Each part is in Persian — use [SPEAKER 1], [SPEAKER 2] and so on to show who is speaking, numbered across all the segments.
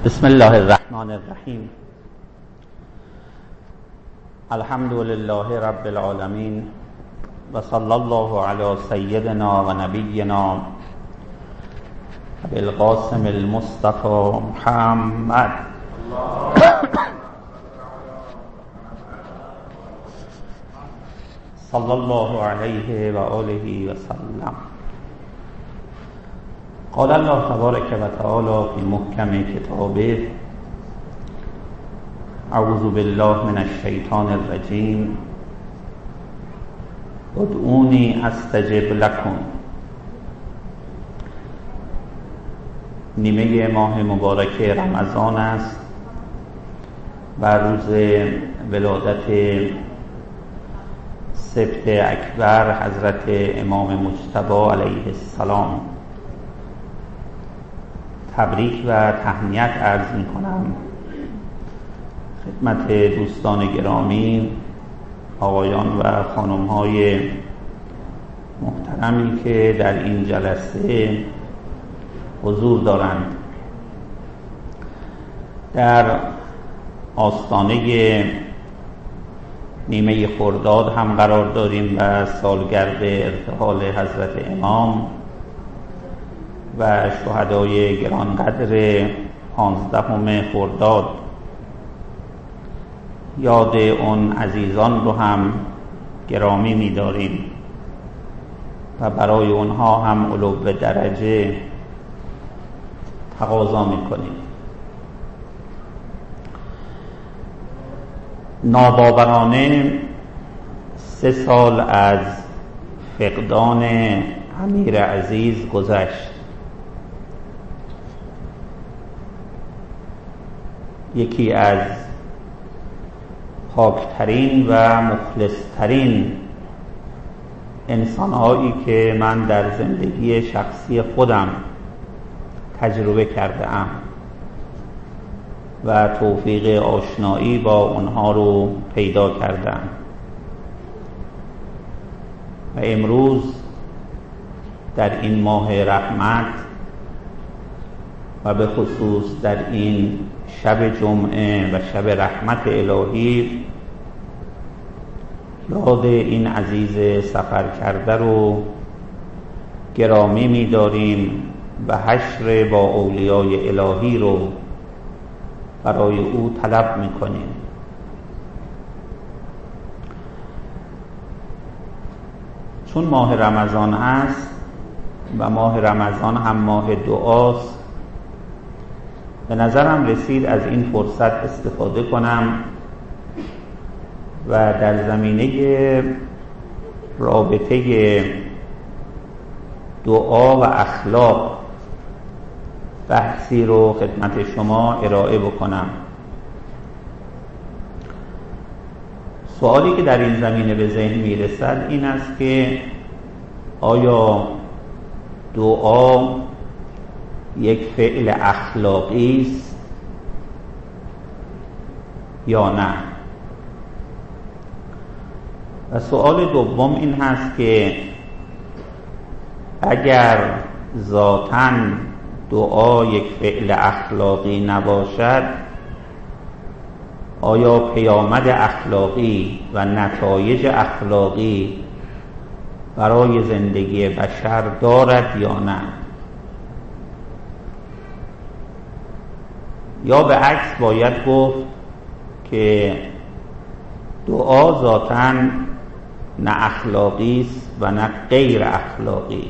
[SPEAKER 1] بسم الله الرحمن الرحیم. الحمد لله رب العالمین و صلی الله علی سیدنا و نبینا بالقاسم المصطفى محمد صلی الله علیه و آله و سلم. قال الله تبارک و تعالی فی محکم کتابه: اعوذ بالله من الشیطان الرجیم ادعونی استجب لکم. نیمه ماه مبارک رمضان است و روز ولادت سبت اکبر حضرت امام مجتبی علیه السلام. تبریک و تهنیت عرض می کنم خدمت دوستان گرامی، آقایان و خانم‌های محترمی که در این جلسه حضور دارند. در آستانه نیمه خرداد هم قرار داریم و سالگرد ارتحال حضرت امام و شهدای گرانقدر 15 خرداد. یاد اون عزیزان رو هم گرامی می‌داریم و برای اونها هم علو درجه تقاضا می‌کنیم. ناباورانه 3 سال از فقدان امیر عزیز گذشت. یکی از پاکترین و مخلصترین انسان‌هایی که من در زندگی شخصی خودم تجربه کرده ام و توفیق آشنایی با اونها رو پیدا کردم و امروز در این ماه رحمت و به خصوص در این شب جمعه و شب رحمت الهی یاد این عزیز سفر کرده رو گرامی می‌داریم و حشر با اولیای الهی رو برای او طلب می‌کنیم. چون ماه رمضان هست و ماه رمضان هم ماه دعاست، به نظرم رسید از این فرصت استفاده کنم و در زمینه رابطه دعا و اخلاق بحثی رو خدمت شما ارائه بکنم. سوالی که در این زمینه به ذهن میرسد این است که آیا دعا یک فعل اخلاقی است یا نه؟ و سوال دوم این هست که اگر ذاتاً دعا یک فعل اخلاقی نباشد، آیا پیامد اخلاقی و نتایج اخلاقی برای زندگی بشر دارد یا نه؟ یا به عکس باید گفت که دعا ذاتاً نه اخلاقی است و نه غیر اخلاقی،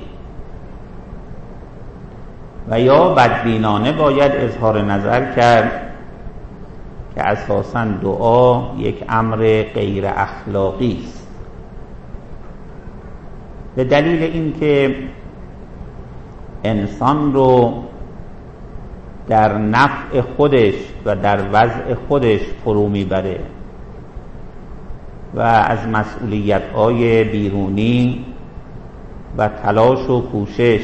[SPEAKER 1] و یا بدبینانه باید اظهار نظر کرد که اساساً دعا یک امر غیر اخلاقی است، به دلیل اینکه انسان رو در نفع خودش و در وضع خودش فرو میبره و از مسئولیت‌های بیرونی و تلاش و کوشش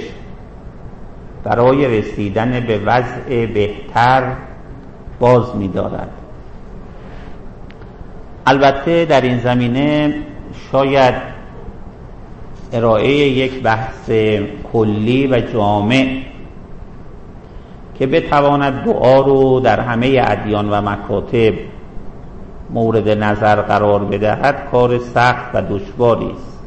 [SPEAKER 1] برای رسیدن به وضع بهتر باز می‌دارد. البته در این زمینه شاید ارائه یک بحث کلی و جامع که بتواند دعا رو در همه ادیان و مکاتب مورد نظر قرار بدهد کار سخت و دشواری است.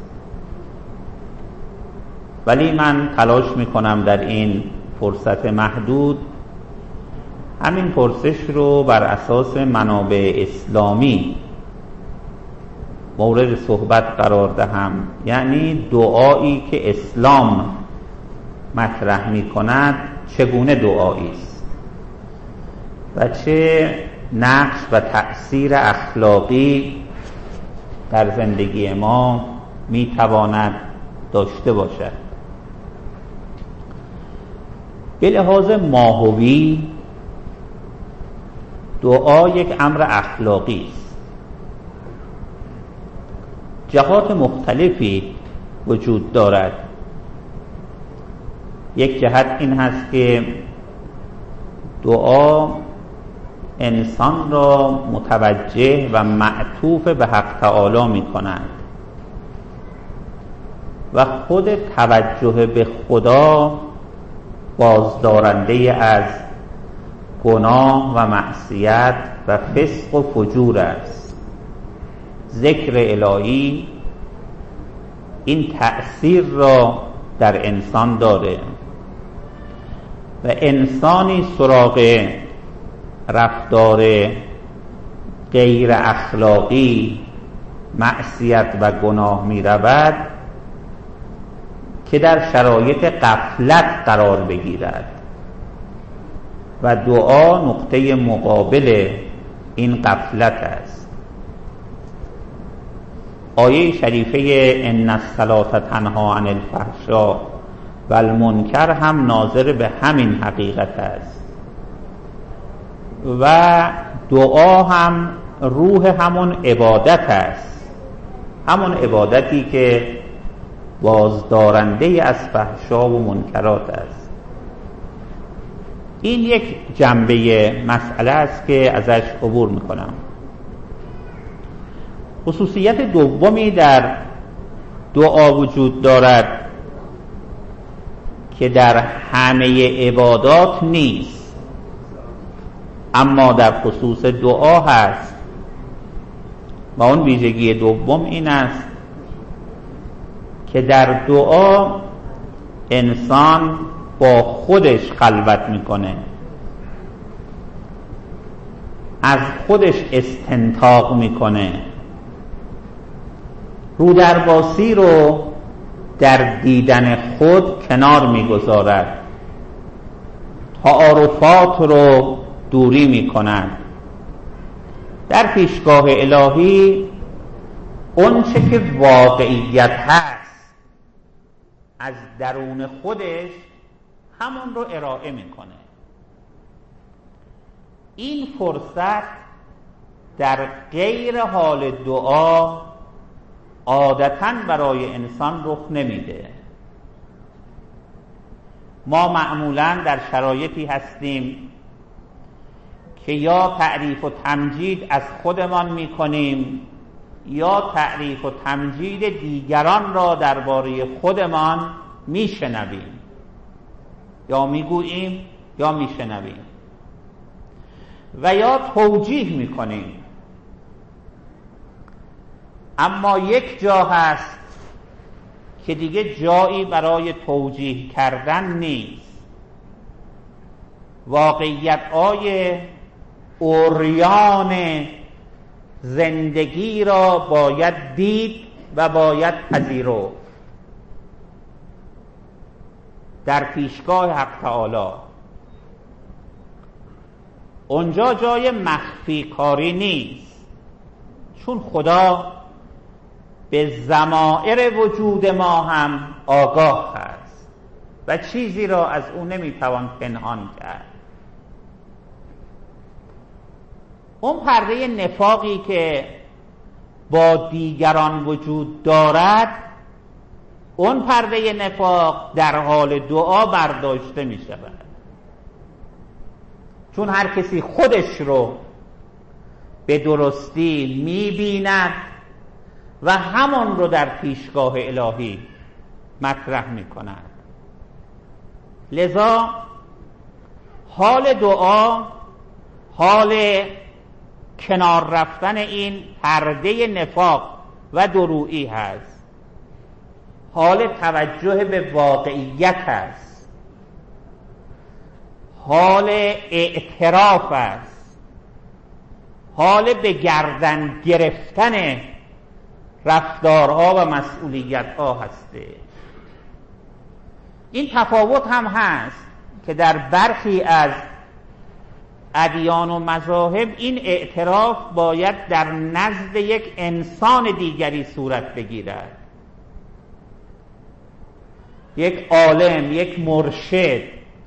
[SPEAKER 1] ولی من تلاش میکنم در این فرصت محدود همین پرسش رو بر اساس منابع اسلامی مورد صحبت قرار دهم، یعنی دعایی که اسلام مطرح می کند چگونه دعایی است و چه نقش و تأثیر اخلاقی در زندگی ما می تواند داشته باشد. به لحاظ ماهوی دعا یک امر اخلاقی است. جهات مختلفی وجود دارد. یک جهت این هست که دعا انسان را متوجه و معطوف به حق تعالی می کند و خود توجه به خدا بازدارنده از گناه و معصیت و فسق و فجور است. ذکر الهی این تأثیر را در انسان داره و انسانی سراغ رفتار غیر اخلاقی، معصیت و گناه می رود که در شرایط غفلت قرار بگیرد و دعا نقطه مقابل این غفلت است. آیه شریفه ان الصلاة تنها عن الفحشاء و المنکر هم ناظر به همین حقیقت است و دعا هم روح همون عبادت است، همون عبادتی که بازدارنده از فحشا و منکرات است. این یک جنبه مسئله است که ازش عبور میکنم. خصوصیت دومی در دعا وجود دارد که در همه عبادات نیست اما در خصوص دعا هست و اون ویژگی دوم این است که در دعا انسان با خودش خلوت میکنه، از خودش استنطاق میکنه، رودرباسی رو در دیدن خود کنار میگذارد، تعارفات رو دوری میکند. در پیشگاه الهی اون چه که واقعیت هست از درون خودش همون رو ارائه میکنه. این فرصت در غیر حال دعا عادتاً برای انسان رخ نمیده. ما معمولاً در شرایطی هستیم که یا تعریف و تمجید از خودمان میکنیم یا تعریف و تمجید دیگران را درباره خودمان میشنویم، یا میگوییم یا میشنویم و یا توجیه میکنیم. اما یک جا هست که دیگه جایی برای توجیه کردن نیست. واقعیت‌های عریان زندگی را باید دید و باید پذیرفت. در پیشگاه حق تعالی اونجا جای مخفی کاری نیست، چون خدا به ضمائر وجود ما هم آگاه است و چیزی را از او نمیتوان پنهان کرد. اون پرده نفاقی که با دیگران وجود دارد، اون پرده نفاق در حال دعا برداشته می شود، چون هر کسی خودش رو به درستی می بیند و همان رو در پیشگاه الهی مطرح می کند. لذا حال دعا حال کنار رفتن این پرده نفاق و درویی هست، حال توجه به واقعیت هست، حال اعتراف است، حال به گردن گرفتن رفتارها و مسئولیتها هسته. این تفاوت هم هست که در برخی از ادیان و مذاهب این اعتراف باید در نزد یک انسان دیگری صورت بگیرد، یک عالم، یک مرشد،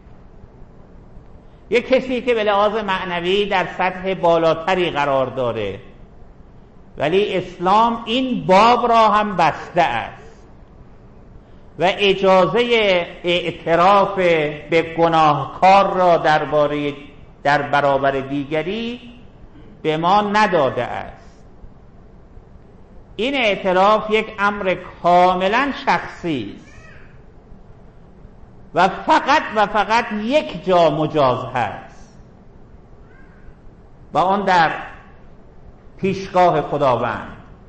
[SPEAKER 1] یک کسی که به لحاظ معنوی در سطح بالاتری قرار داره. ولی اسلام این باب را هم بسته است و اجازه اعتراف به گناهکار را در برابر دیگری به ما نداده است. این اعتراف یک امر کاملا شخصی است و فقط یک جا مجاز هست و آن در پیشگاه خداوند.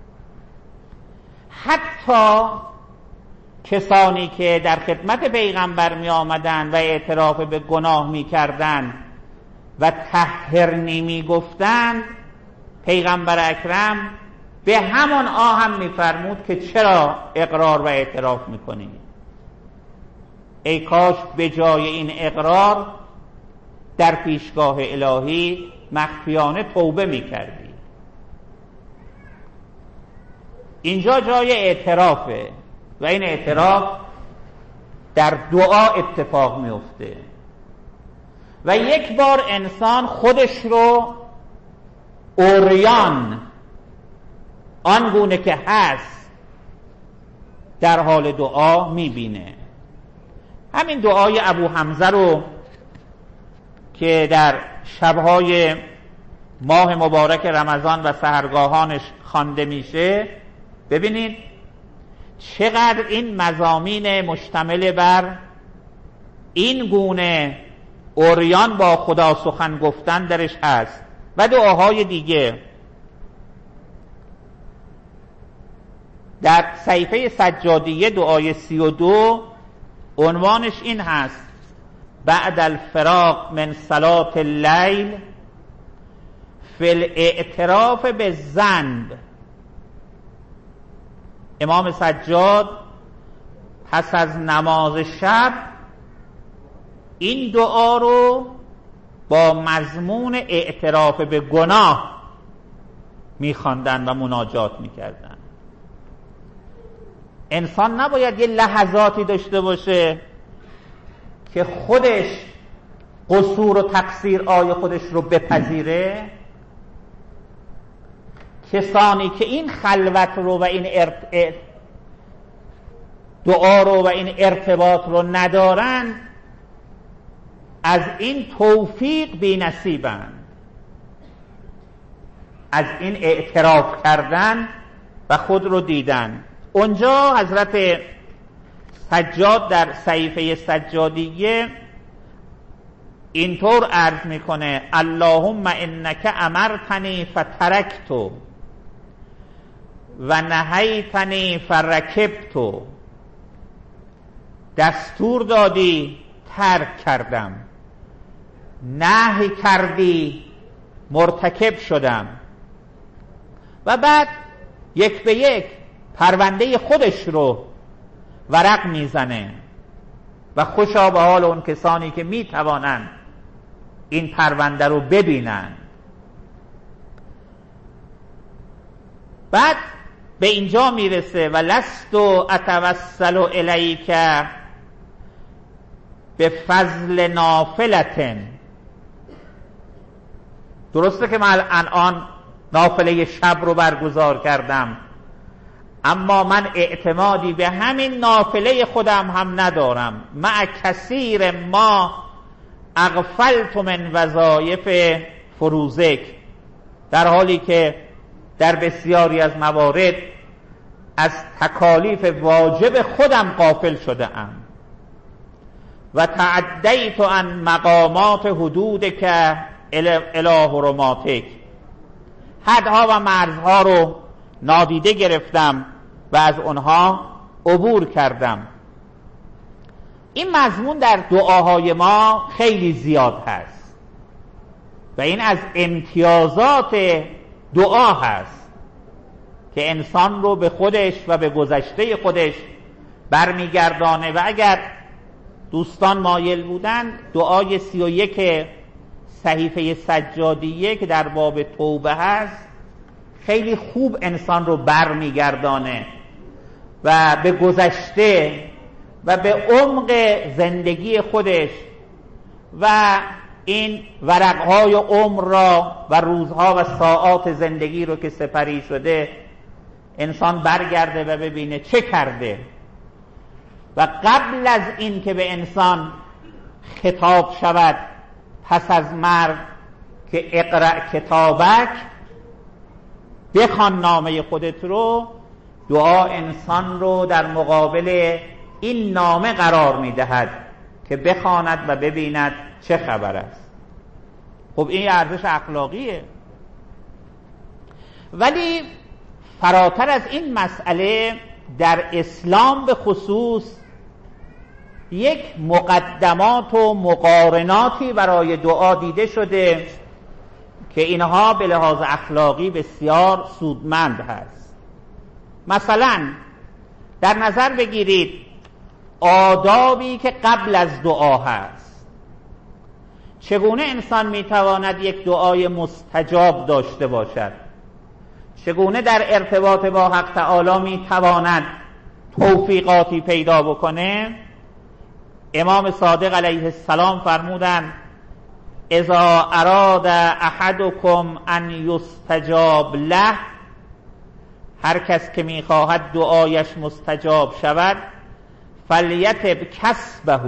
[SPEAKER 1] حتی کسانی که در خدمت پیغمبر می آمدند و اعتراف به گناه می کردند و طهرنی می گفتند، پیغمبر اکرم به همان آهم می فرمود که چرا اقرار و اعتراف می کنید؟ ای کاش به جای این اقرار در پیشگاه الهی مخفیانه توبه می کردی. اینجا جای اعترافه و این اعتراف در دعا اتفاق می افته و یک بار انسان خودش رو عریان آنگونه که هست در حال دعا می بینه. همین دعای ابو حمزه رو که در شبهای ماه مبارک رمضان و سحرگاهانش خوانده میشه، ببینید چقدر این مضامین مشتمل بر این گونه عریان با خدا سخن گفتن درش هست. و دعاهای دیگه در صحیفه سجادیه دعای 32 عنوانش این هست: بعد الفراق من صلاة اللیل فی الاعتراف بالذنب. امام سجاد پس از نماز شب این دعا رو با مضمون اعتراف به گناه می‌خواندند و مناجات می‌کردند. انسان نباید یه لحظاتی داشته باشه که خودش قصور و تقصیرهای خودش رو بپذیره. کسانی که این خلوت رو و این دعا رو و این ارتباط رو ندارن، از این توفیق بی نصیبن، از این اعتراف کردن و خود رو دیدن. اونجا حضرت سجاد در صحیفه سجادیه اینطور عرض میکنه: اللهم انک امرتنی فترکت و نهیتنی فرکبت. دستور دادی ترک کردم، نهی کردی مرتکب شدم. و بعد یک به یک پرونده خودش رو ورق میزنه و خوشا به حال اون کسانی که میتوانند این پرونده رو ببینن. بعد به اینجا میرسه: و لست اتوسل الیک به فضل نافلتن. درسته که من الان نافله شب رو برگزار کردم، اما من اعتمادی به همین نافله خودم هم ندارم. مع کثیر ما اغفلت من وظایف فروزک، در حالی که در بسیاری از موارد از تکالیف واجب خودم غافل شده ام. و تعدیت عن مقامات حدودک الی حرماتک، حدها و مرزها رو نادیده گرفتم و از اونها عبور کردم. این مضمون در دعاهای ما خیلی زیاد هست و این از امتیازات دعا هست که انسان رو به خودش و به گذشته خودش برمیگردانه. و اگر دوستان مایل بودند دعای 31 صحیفه سجادیه که در باب توبه هست خیلی خوب انسان رو برمیگردانه و به گذشته و به عمق زندگی خودش و این ورقهای عمر را و روزها و ساعات زندگی رو که سپری شده انسان برگرده و ببینه چه کرده. و قبل از این که به انسان خطاب شود پس از مرگ که اقرأ کتابک، بخوان نامه خودت رو، دعا انسان رو در مقابل این نامه قرار میدهد که بخواند و ببیند چه خبر است. خب این ارزش اخلاقیه. ولی فراتر از این مسئله در اسلام به خصوص یک مقدمات و مقارناتی برای دعا دیده شده که اینها به لحاظ اخلاقی بسیار سودمند هست. مثلا در نظر بگیرید آدابی که قبل از دعا هست. چگونه انسان میتواند یک دعای مستجاب داشته باشد؟ چگونه در ارتباط با حق تعالی میتواند توفیقاتی پیدا بکنه؟ امام صادق علیه السلام فرمودند اذا اراد احدکم ان یستجاب له، هر کس که میخواهد دعایش مستجاب شود، فلیتب کسبه،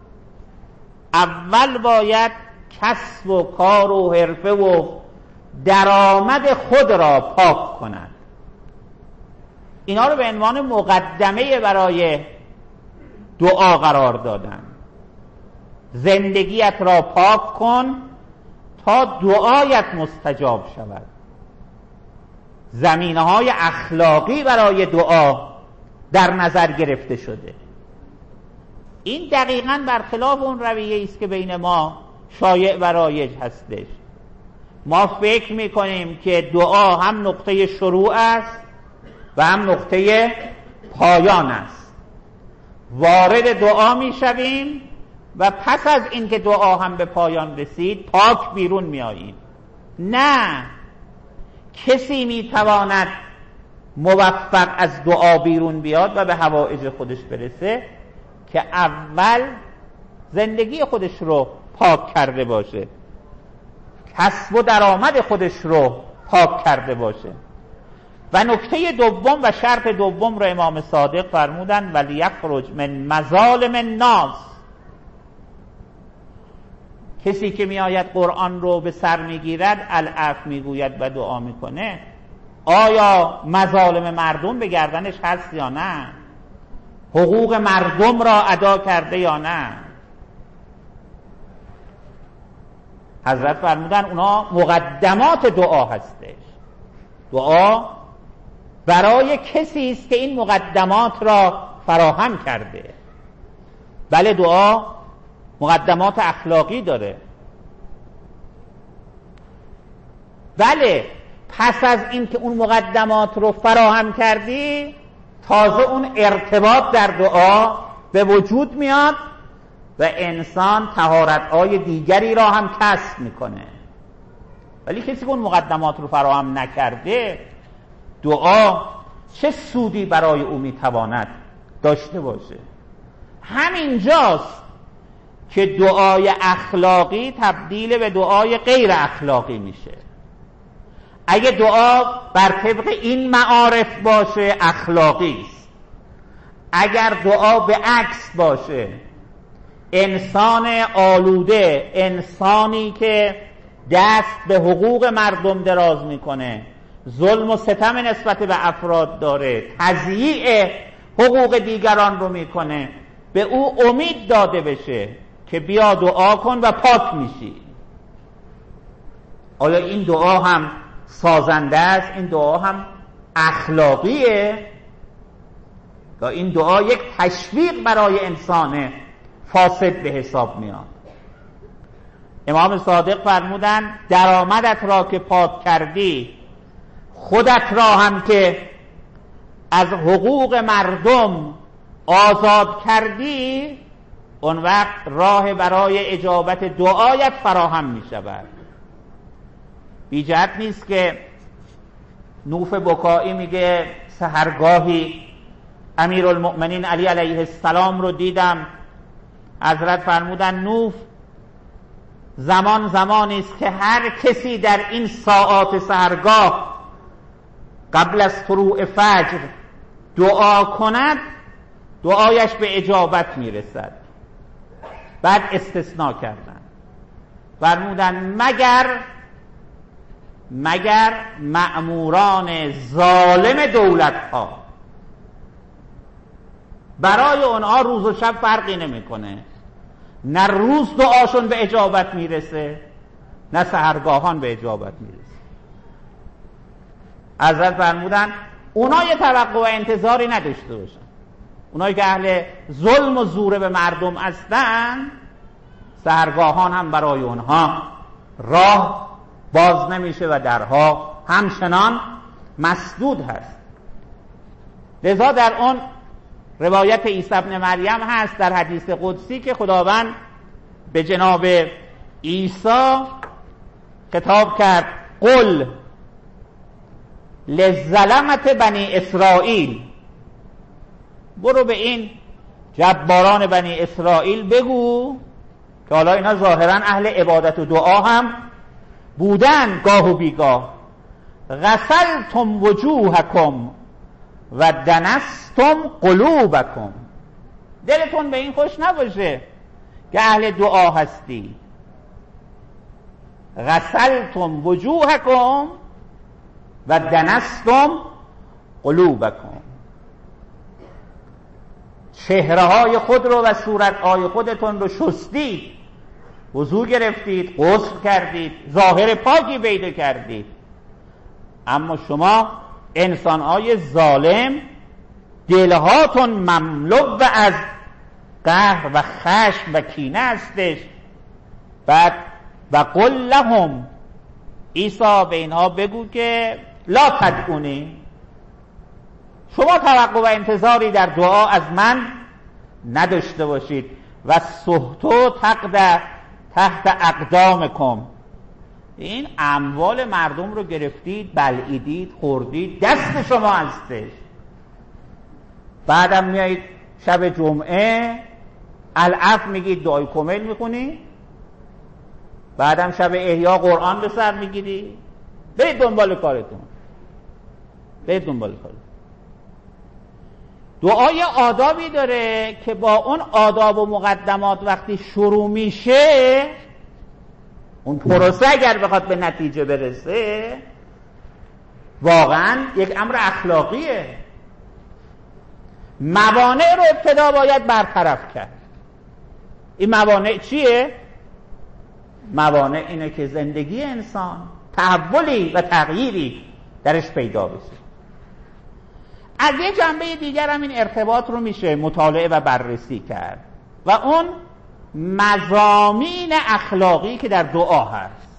[SPEAKER 1] اول باید کسب و کار و حرفه و درآمد خود را پاک کند. اینا رو به عنوان مقدمه برای دعا قرار دادن. زندگیت را پاک کن تا دعایت مستجاب شود. زمینه‌های اخلاقی برای دعا در نظر گرفته شده. این دقیقاً برخلاف اون رویه است که بین ما شایع و رایج هستش. ما فکر میکنیم که دعا هم نقطه شروع است و هم نقطه پایان است. وارد دعا میشویم و پس از اینکه دعا هم به پایان رسید پاک بیرون میاییم. نه، کسی میتواند موفق از دعا بیرون بیاد و به حوائج خودش برسه که اول زندگی خودش رو پاک کرده باشه، کسب و درآمد خودش رو پاک کرده باشه. و نکته دوم و شرط دوم رو امام صادق فرمودن ولیخرج من مظالم الناس. کسی که میآید قرآن رو به سر میگیرد العفو میگوید و دعا میکنه، آیا مظالم مردم به گردنش هست یا نه؟ حقوق مردم را ادا کرده یا نه؟ حضرت فرمودن اونا مقدمات دعا هستش. دعا برای کسی است که این مقدمات را فراهم کرده. بله، دعا مقدمات اخلاقی داره. بله، پس از این که اون مقدمات رو فراهم کردی تازه اون ارتباط در دعا به وجود میاد و انسان طهارت‌های دیگری را هم کسب میکنه. ولی کسی که اون مقدمات رو فراهم نکرده، دعا چه سودی برای او میتواند داشته باشه؟ همینجاست که دعای اخلاقی تبدیل به دعای غیر اخلاقی میشه. اگه دعا بر طبق این معارف باشه اخلاقی است. اگر دعا به عکس باشه، انسان آلوده، انسانی که دست به حقوق مردم دراز میکنه، ظلم و ستم نسبت به افراد داره، تضییع حقوق دیگران رو میکنه، به او امید داده بشه که بیا دعا کن و پاک میشی. آیا این دعا هم سازنده است؟ این دعا هم اخلاقیه؟ یا این دعا یک تشویق برای انسان فاسد به حساب میاد؟ امام صادق فرمودن درآمدت را که پاک کردی، خودت را هم که از حقوق مردم آزاد کردی، اون وقت راه برای اجابت دعایت فراهم می شود. بی جهت نیست که نوف بکایی میگه سحرگاهی امیرالمؤمنین علی علیه السلام رو دیدم. حضرت فرمودن نوف زمانی است که هر کسی در این ساعات سحرگاه قبل از طلوع فجر دعا کند دعایش به اجابت میرسد. بعد استثناء کردن، فرمودن مگر مأموران ظالم دولت ها، برای اونها روز و شب فرقی نمیکنه، نه روز دعاشون به اجابت میرسه نه سحرگاهان به اجابت میرسه. حضرت فرمودن اونا یه توقع و انتظاری نداشته باشن، اونایی که اهل ظلم و زوره به مردم هستن، سحرگاهان هم برای اونها راه باز نمیشه و درها همچنان مسدود هست. لذا در اون روایت عیسی ابن مریم هست در حدیث قدسی که خداوند به جناب عیسی خطاب کرد قل لظلمت بنی اسرائیل، برو به این جباران بنی اسرائیل بگو که حالا اینا ظاهرا اهل عبادت و دعا هم بودن گاه و بیگاه، غسلتم وجوهکم و دنستم قلوبکم، دلتون به این خوش نباشه که اهل دعا هستی. غسلتم وجوهکم و دنستم قلوبکم، چهره های خود رو و صورت های خودتون رو شستید، وضو گرفتید، غسل کردید، ظاهر پاکی پیدا کردید، اما شما انسان های ظالم دلهاتون مملو از قهر و خشم و کینه هستش. بعد و قل لهم، عیسی به اینها بگو که لا تدعونی، شما توقع و انتظاری در دعا از من نداشته باشید. و سحتو تحت اقدامکم، این اموال مردم رو گرفتید، بلعیدید، خوردید، دست شما هستش. بعدم میایید شب جمعه العفو میگید، دعای کمیل میخونید، بعدم شب احیا قرآن به سر میگیری. برید دنبال کارتون، برید دنبال کارتون. دعای آدابی داره که با اون آداب و مقدمات وقتی شروع میشه، اون پروسه اگر بخواد به نتیجه برسه، واقعا یک امر اخلاقیه. موانع رو ابتدا باید برطرف کرد. این موانع چیه؟ موانع اینه که زندگی انسان تحولی و تغییری درش پیدا بشه. از یک جنبه دیگر هم این ارتباط رو میشه مطالعه و بررسی کرد و اون مضامین اخلاقی که در دعا هست.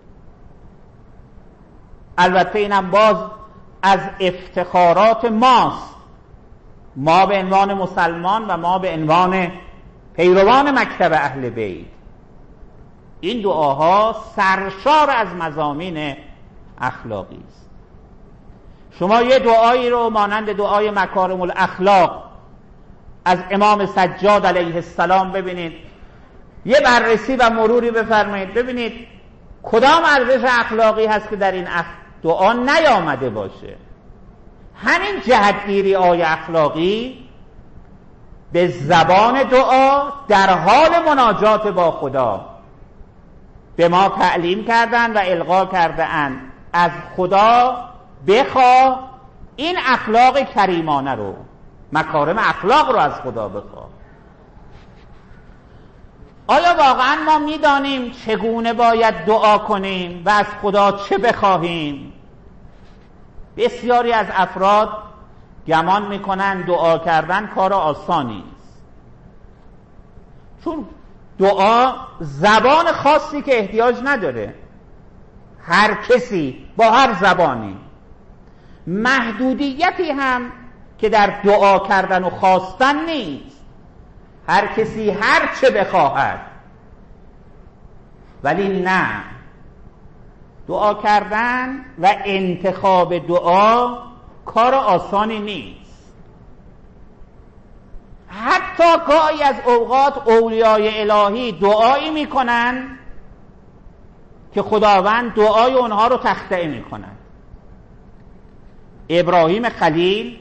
[SPEAKER 1] البته اینم باز از افتخارات ماست، ما به عنوان مسلمان و ما به عنوان پیروان مکتب اهل بیت. این دعاها سرشار از مضامین اخلاقی است. شما یه دعایی رو مانند دعای مکارم الاخلاق از امام سجاد علیه السلام ببینید، یه بررسی و مروری بفرمایید، ببینید کدام ارزش اخلاقی هست که در این دعا نیامده باشه. همین جهتگیری آی اخلاقی به زبان دعا در حال مناجات با خدا به ما تعلیم کردن و القا کرده اند از خدا بخواه این اخلاق کریمانه رو، مکارم اخلاق رو از خدا بخواه. آیا واقعا ما میدانیم چگونه باید دعا کنیم و از خدا چه بخواهیم؟ بسیاری از افراد گمان میکنن دعا کردن کار آسانی است، چون دعا زبان خاصی که احتیاج نداره. هر کسی با هر زبانی، محدودیتی هم که در دعا کردن و خواستن نیست. هر کسی هر چه بخواهد. ولی نه، دعا کردن و انتخاب دعا کار آسانی نیست. حتی گاهی از اوقات اولیای الهی دعایی میکنن که خداوند دعای اونها رو تخطئه میکند. ابراهیم خلیل،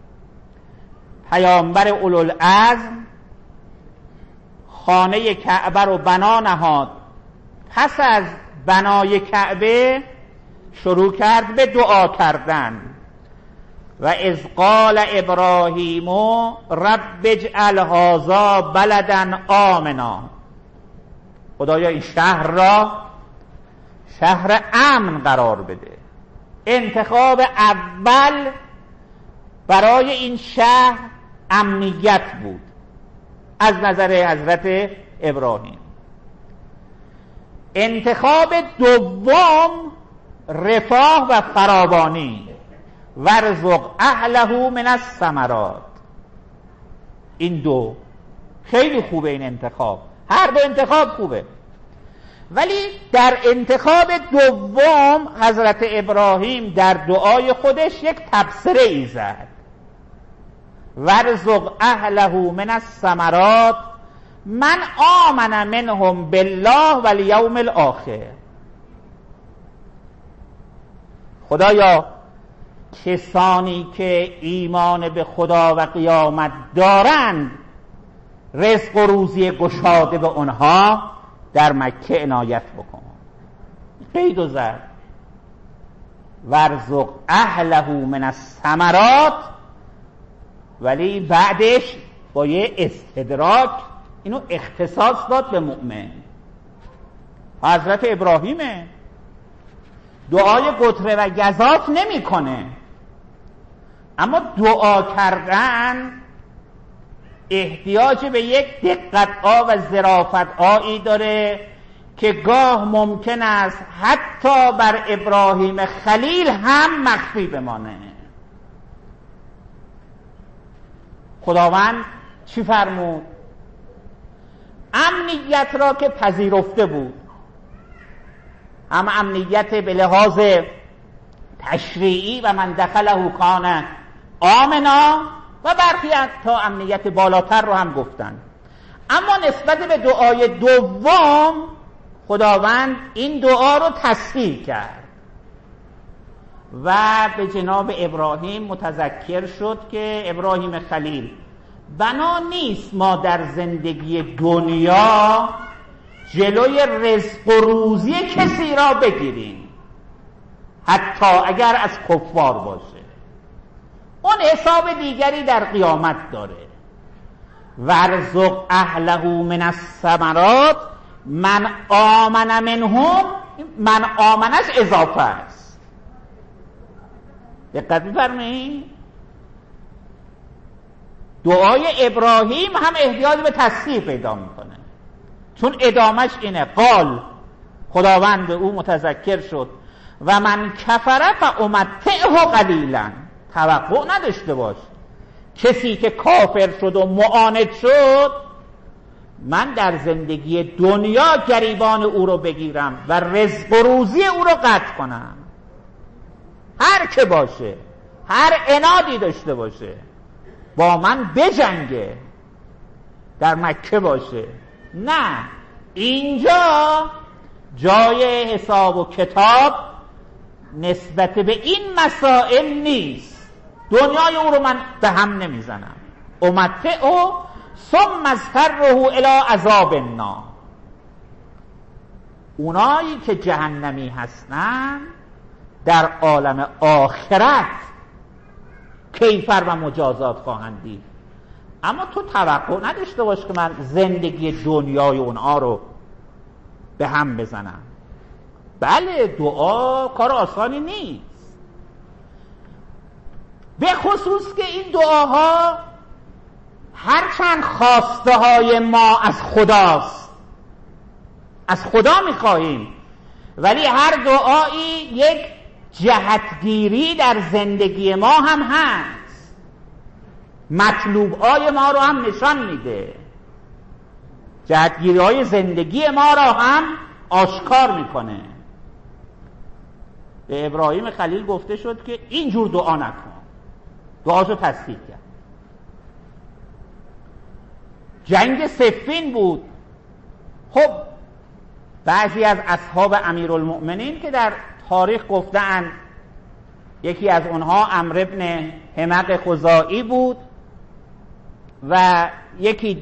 [SPEAKER 1] پیامبر اولوالعزم، خانه کعبه رو بنا نهاد. پس از بنای کعبه شروع کرد به دعا کردن. و اذ قال ابراهیم رب اجعل هذا بلدا آمنا، خدایا این شهر را شهر امن قرار بده. انتخاب اول برای این شهر امنیت بود از نظر حضرت ابراهیم. انتخاب دوم رفاه و فراوانی، ورزق اهله من الثمرات. این دو خیلی خوبه، این انتخاب، هر دو انتخاب خوبه. ولی در انتخاب دوم حضرت ابراهیم در دعای خودش یک تبصره ای زد، ورزق اهله من الثمرات من آمن منهم بالله والیوم الاخر. خدایا کسانی که ایمان به خدا و قیامت دارند رزق و روزی گشاده به آنها در مکه عنایت بکن. قید و زد ورزق اهله من الثمرات، ولی بعدش با یه استدراک اینو اختصاص داد به مؤمن. حضرت ابراهیمه، دعای قطره و گزاف نمی کنه، اما دعا کردن احتیاج به یک دقت و ظرافت داره که گاه ممکن است حتی بر ابراهیم خلیل هم مخفی بمانه. خداوند چی فرمود؟ امنیت را که پذیرفته بود، اما امنیت به لحاظ تشریعی و من دخله کان آمنا، و برخی تا امنیت بالاتر رو هم گفتن. اما نسبت به دعای دوم خداوند این دعا رو تصحیح کرد و به جناب ابراهیم متذکر شد که ابراهیم خلیل، بنا نیست ما در زندگی دنیا جلوی رزق و روزی کسی را بگیریم، حتی اگر از کفار باشه. اون حساب دیگری در قیامت داره. ورزق اهله من الثمرات من آمن منهم، من آمنش اضافه است. دقت بفرمایید، دعای ابراهیم هم احتیاج به تصحیح پیدا میکنه، چون ادامش اینه قال، خداوند به او متذکر شد و من کفر فامتعه قلیلا. توقع نداشته باش کسی که کافر شد و معاند شد من در زندگی دنیا گریبان او رو بگیرم و رزق و روزی او رو قطع کنم. هر که باشه، هر عنادی داشته باشه، با من بجنگه، در مکه باشه. نه، اینجا جای حساب و کتاب نسبت به این مسائل نیست. دنیای او رو من به هم نمیزنم. امتعه ثم اضطره الی عذاب النار. اونایی که جهنمی هستن در عالم آخرت کیفر و مجازات خواهند دید. اما تو توقع نداشته باش که من زندگی دنیای اونها رو به هم بزنم. بله دعا کار آسانی نیست، به خصوص که این دعاها هرچند خواسته های ما از خداست، از خدا میخواهیم، ولی هر دعایی یک جهتگیری در زندگی ما هم هست، مطلوب‌های ما رو هم نشان میده، جهتگیری‌های زندگی ما رو هم آشکار میکنه. به ابراهیم خلیل گفته شد که اینجور دعا نکن، دعاشو تصدیق کرد. جنگ صفین بود. خب بعضی از اصحاب امیرالمؤمنین که در تاریخ گفتن، یکی از اونها عمرو بن حمق خزاعی بود و یکی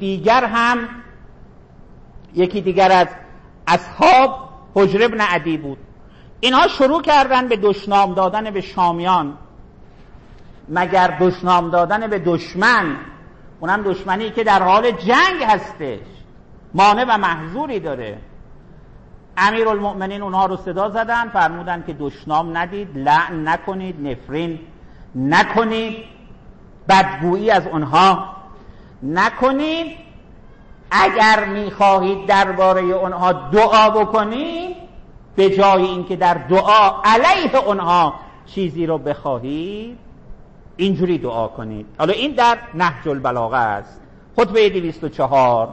[SPEAKER 1] دیگر از اصحاب حجر بن عدی بود. اینها شروع کردن به دشنام دادن به شامیان، مگر دشنام دادن به دشمن، اونم دشمنی که در حال جنگ هستش، مانع و محظوری داره. امیرالمؤمنین اونها رو صدا زدن، فرمودن که دشنام ندید، لعن نکنید، نفرین نکنید، بدگویی از اونها نکنید. اگر میخواهید درباره اونها دعا بکنید، به جای اینکه در دعا علیه اونها چیزی رو بخواهید، اینجوری دعا کنید. حالا این در نهج البلاغه است، خطبه 204.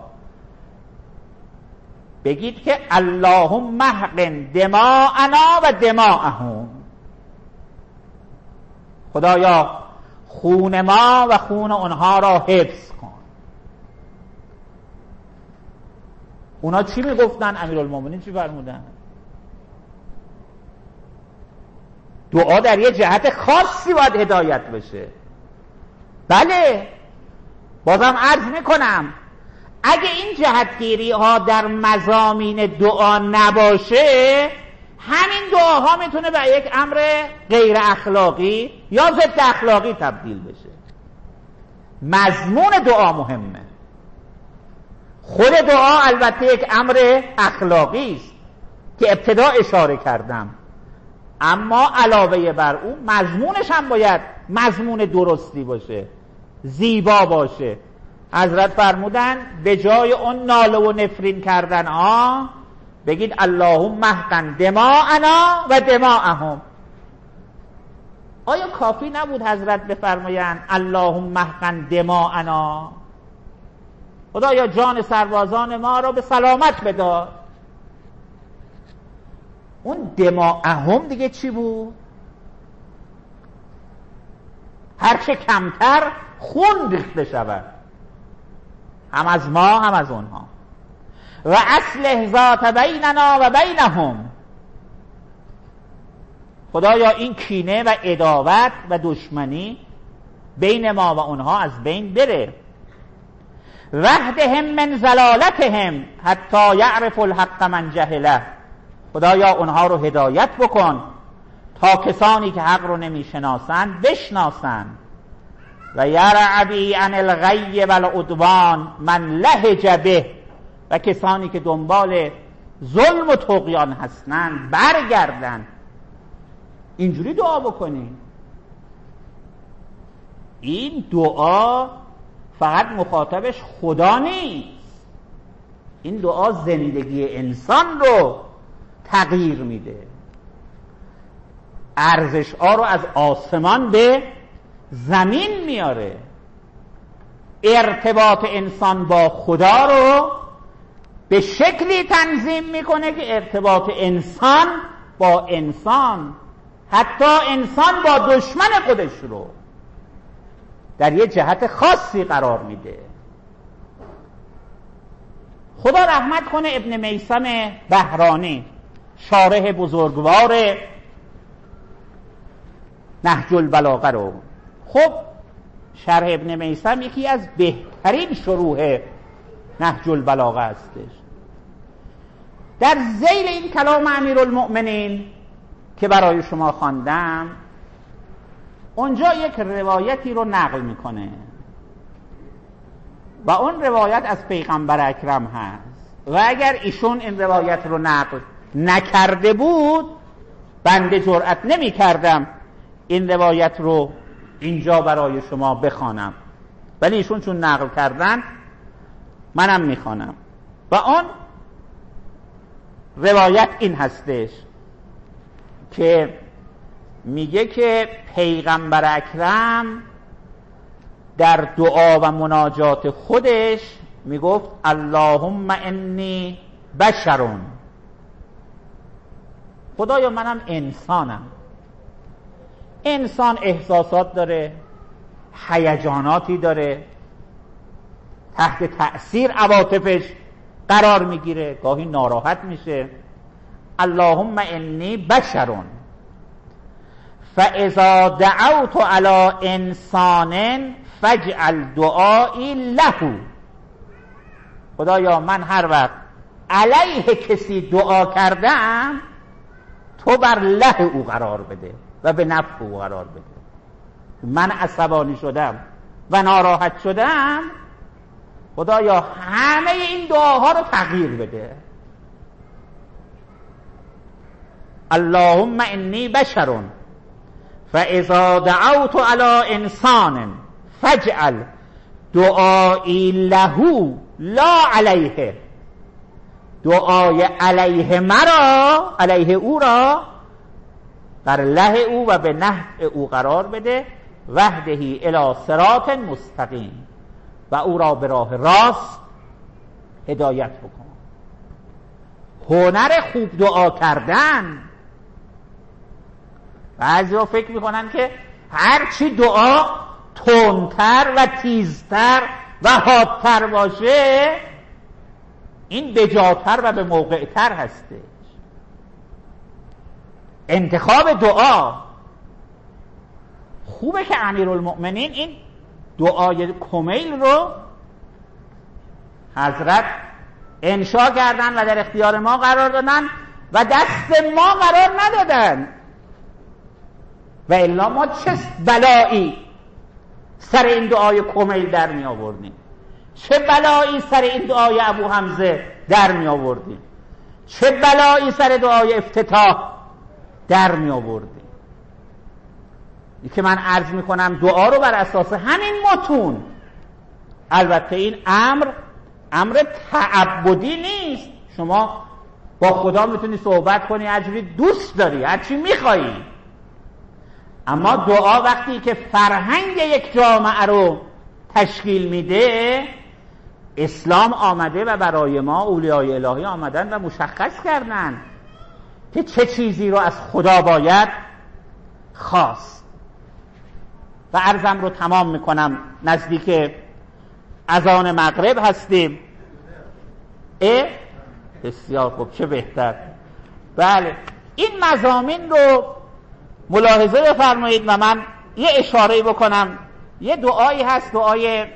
[SPEAKER 1] بگید که اللهم احقن دماءنا و دماءهم، خدایا خون ما و خون اونها را حفظ کن. اونا چی میگفتن؟ امیرالمومنین چی فرمودن؟ دعا در یه جهت خاصی باید هدایت بشه. بله بازم عرض میکنم، اگه این جهتگیری ها در مضامین دعا نباشه، همین دعاها میتونه به یک امر غیر اخلاقی یا ضد اخلاقی تبدیل بشه. مضمون دعا مهمه. خود دعا البته یک امر اخلاقی است که ابتدا اشاره کردم، اما علاوه بر اون مضمونش هم باید مضمون درستی باشه، زیبا باشه. حضرت فرمودن به جای اون ناله و نفرین کردن ها بگید اللهم احقن دماءنا و دماءهم. آیا کافی نبود حضرت بفرمایند اللهم احقن دماءنا، خدایا جان سربازان ما را به سلامت بدار؟ اون دماءهم دیگه چی بود؟ هر چه کمتر خون ریخته شود، هم از ما هم از اونها. و اصلح ذات بیننا و بینهم، خدایا این کینه و عداوت و دشمنی بین ما و اونها از بین بره. وحدهم من ضلالتهم حتی یعرف الحق من جهله، خدایا اونها رو هدایت بکن تا کسانی که حق رو نمیشناسند بشناسند. و یرعبی عن الغی و العدوان من لهج به، و کسانی که دنبال ظلم و طغیان هستند برگردن. اینجوری دعا بکنیم. این دعا فقط مخاطبش خدا نیست، این دعا زندگی انسان رو تغییر میده، ارزش ها رو از آسمان به زمین میاره، ارتباط انسان با خدا رو به شکلی تنظیم میکنه که ارتباط انسان با انسان، حتی انسان با دشمن خودش رو در یه جهت خاصی قرار میده. خدا رحمت کنه ابن میثم بهرانی، شارح بزرگوار نهج البلاغه رو. خب شرح ابن میثم یکی از بهترین شروح نهج البلاغه هستش. در ذیل این کلام امیرالمؤمنین که برای شما خواندم، اونجا یک روایتی رو نقل میکنه. و اون روایت از پیغمبر اکرم هست و اگر ایشون این روایت رو نقل نکرده بود بنده جرأت نمی کردم این روایت رو اینجا برای شما بخوانم، ولی ایشون چون نقل کردن منم میخوانم. و اون روایت این هستش که میگه که پیغمبر اکرم در دعا و مناجات خودش میگفت اللهم انی بشرون، خدایا منم انسانم. انسان احساسات داره، هیجاناتی داره، تحت تأثیر عواطفش قرار میگیره، گاهی ناراحت میشه. اللهم انی بشرون فاذا دعوت علی انسان فاجعل دعایی له، خدایا من هر وقت علیه کسی دعا کردم تو بر له او قرار بده و به نفع او قرار بده. من عصبانی شدم و ناراحت شدم، خدایا همه این دعاها رو تغییر بده. اللهم انی بشرون فاذا دعوت علی انسان فاجعل دعایی له لا علیه، دعای علیه مرا، علیه او را بر له او و به نفع او قرار بده. وهدهی الی صراط مستقیم، و او را به راه راست هدایت بکن. هنر خوب دعا کردن. بعضی ها فکر میکنن که هرچی دعا تندتر و تیزتر و حادتر باشه این بجاتر و به موقعتر هستش. انتخاب دعا خوبه که امیرالمؤمنین این دعای کمیل رو حضرت انشا کردن و در اختیار ما قرار دادن و دست ما قرار ندادن، و الا ما چه بلایی سر این دعای کمیل در می آوردیم، چه بلایی سر این دعای ابو حمزه در می آوردیم، چه بلایی سر دعای افتتاح در می آوردیم. که من عرض می کنم دعا رو بر اساس همین متون، البته این امر تعبدی نیست، شما با خدا میتونی صحبت کنی هرجوری دوست داری، هرچی میخوایی، اما دعا وقتی که فرهنگ یک جامعه رو تشکیل میده، اسلام آمده و برای ما اولیای الهی آمدن و مشخص کردن که چه چیزی رو از خدا باید خواست. و عرضم رو تمام میکنم، نزدیک اذان مغرب هستیم. بسیار خوب، چه بهتر. بله، این مضامین رو ملاحظه بفرمایید و من یه اشاره بکنم. یه دعایی هست، دعای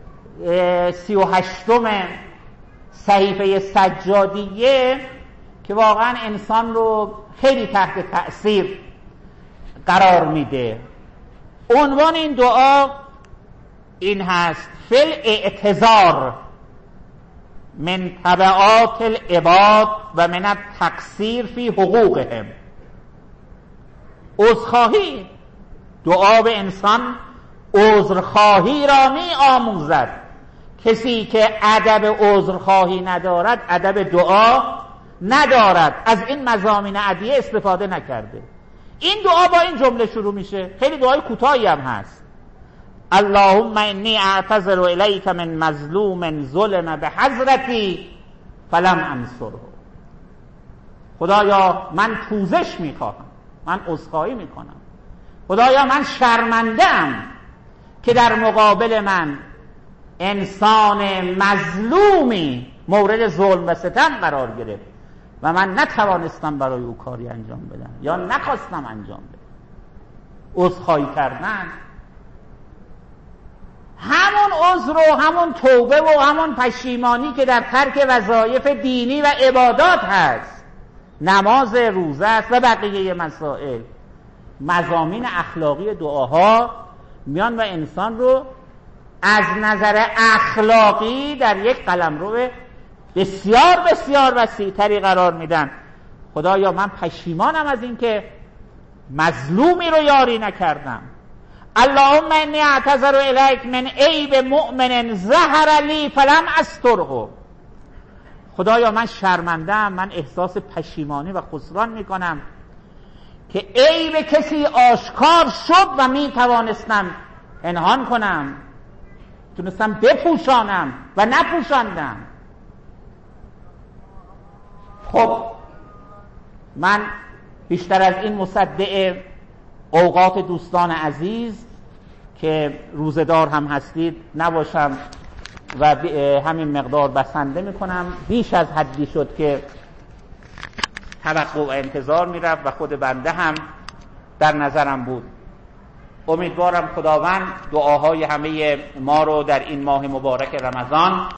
[SPEAKER 1] 38م صحیفه سجادیه، که واقعا انسان رو خیلی تحت تأثیر قرار میده. عنوان این دعا این هست: فل اعتذار من تبعات العباد و من التقصیر فی حقوقهم. عذرخواهی، دعا به انسان عذرخواهی را می آموزد. کسی که ادب عذرخواهی ندارد ادب دعا ندارد. از این مضامین ادعیه استفاده نکرده. این دعا با این جمله شروع میشه، خیلی دعای کوتاهی هم هست: اللهم انی اعتذر الیک من مظلوم ظلم بحضرتی فلم انصره. خدایا من پوزش میخواهم، من عذرخواهی میکنم، خدایا من شرمنده‌ام که در مقابل من انسان مظلومی مورد ظلم و ستم قرار گرفت و من نتوانستم برای او کاری انجام بدم یا نخواستم انجام بدم. عذرخواهی کردن همون عذر و همون توبه و همون پشیمانی که در ترک وظایف دینی و عبادات هست، نماز، روزه است و بقیه مسائل. مضامین اخلاقی دعاها میان و انسان رو از نظر اخلاقی در یک قلمرو بسیار بسیار وسیع‌تری قرار میدن. خدایا من پشیمانم از این که مظلومی رو یاری نکردم. اللهم انی اعتذر الیک من عیب مؤمن ظهر لی فلم استره. خدایا من شرمنده‌ام، من احساس پشیمانی و خسران میکنم که عیب کسی آشکار شد و میتوانستم پنهان کنم، تونستم بپوشانم و نپوشاندم. خب من بیشتر از این مصدع اوقات دوستان عزیز که روزدار هم هستید نباشم و همین مقدار بسنده میکنم. بیش از حدی شد که توقع و انتظار میرفت و خود بنده هم در نظرم بود. امیدوارم خداوند دعاهای همه ما رو در این ماه مبارک رمضان